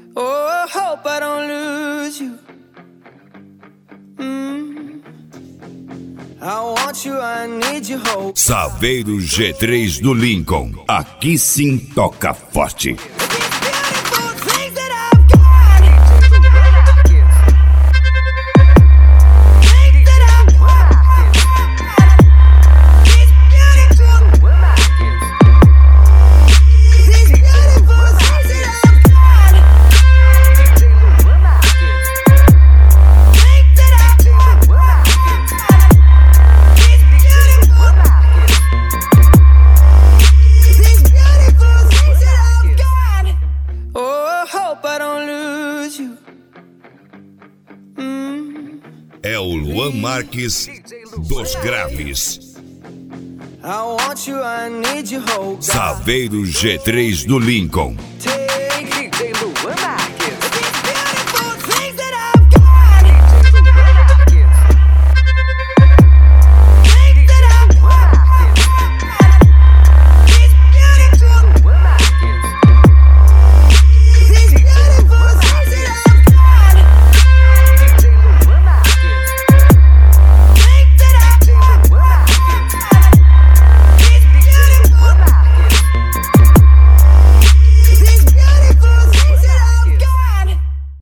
Oh, I hope I don't lose you. I want you, I need you, hope. Saveiro G3 do Lincoln. Aqui sim toca forte. É o Luan Marques dos Graves. I want you, I need you, hope. Saveiro G3 do Lincoln.